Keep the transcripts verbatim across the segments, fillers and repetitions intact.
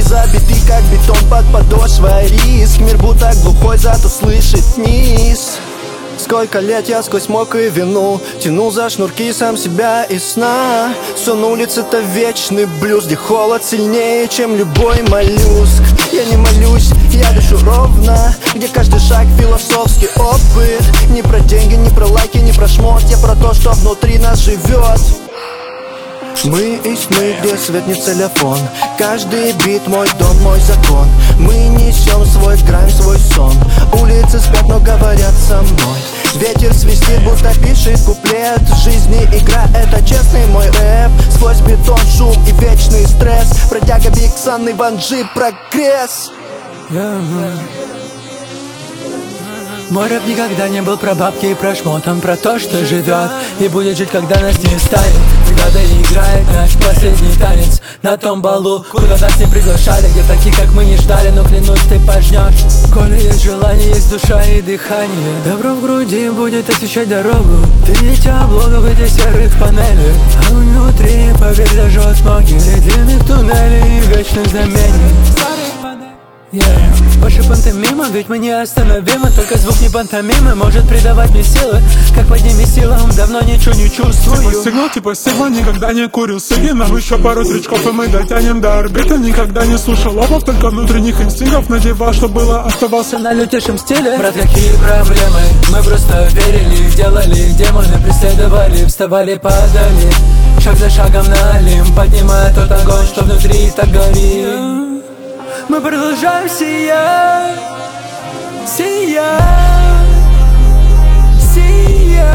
забиты, как бетон под подошвой. Риск, мир будто глухой, зато слышит низ. Сколько лет я сквозь мок и вину тянул за шнурки сам себя из сна. Все на улице-то вечный блюз, где холод сильнее, чем любой моллюск. Я не молюсь, я дышу ровно, где каждый шаг философский опыт. Не про деньги, не про лайки, не про шмот, я про то, что внутри нас живет. Мы из тьмы, где свет не телефон. Каждый бит мой дом, мой закон. Мы несем свой грань, свой сон. Улицы спят, но говорят со мной. Ветер свистит, будто пишет куплет. В жизни игра, это честный мой рэп. Сквозь бетон, шум и вечный стресс. Бродяга Биг Сан и Ван Джи, прогресс. yeah. Мой рэп никогда не был про бабки и про шмот. Он про то, что живет и будет жить, когда нас не станет. Когда доиграет наш последний танец на том балу, куда нас не приглашали, где таких, как мы, не ждали. Но клянусь, ты пожнешь. Коли есть желание, есть душа и дыхание. Добро в груди будет освещать дорогу. Ты дитя облогов этих серых панелей, а внутри, поверь, даже от смоги длинных туннелей и вечных знамений. Yeah. Больше пантомима, ведь мы неостановимы. Только звук не пантомимы может придавать мне силы. Как подними силам, давно ничего не чувствую. Типа сигнал, типа сигнал, никогда не курил сиги. Нам еще пару стричков и мы дотянем до орбиты. Никогда не слушал лопов, только внутренних инстинктов. Надевал, что было, оставался на лютейшем стиле. Брат, какие проблемы? Мы просто верили, делали, демоны преследовали, вставали, падали. Шаг за шагом на Олимп, поднимая тот огонь, что внутри так горит. Мы продолжаем сиять, сиять, сиять.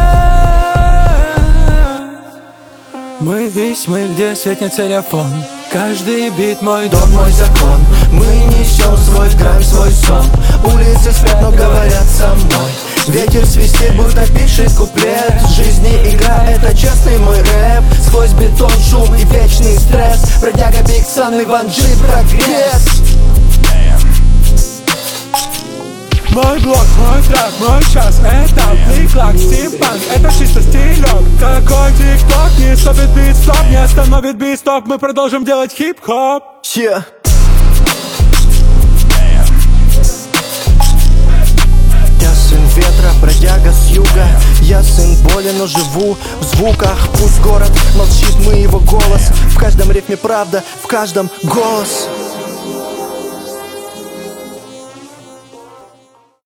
Мы весь мы, где светит телефон. Каждый бит мой дом, мой закон. Мы несем свой грань, свой сон. Улицы спят, но говорят со мной. Ветер свистит, будто пишет куплет. В жизни игра, это честный мой рэп. Сквозь бетон, шум и вечный стресс. Бродяга Биг Сан и Ван Джи, прогресс. Мой блог, мой трек, мой час, это флик-флаг, стимпанк, это чисто стилек. Такой тик-ток, не стопит бит-стоп, не остановит бит-стоп. Мы продолжим делать хип-хоп. Yeah. Я сын ветра, бродяга с юга. Я сын боли, но живу в звуках. Пусть город молчит, мы его голос. В каждом рифме правда, в каждом голос.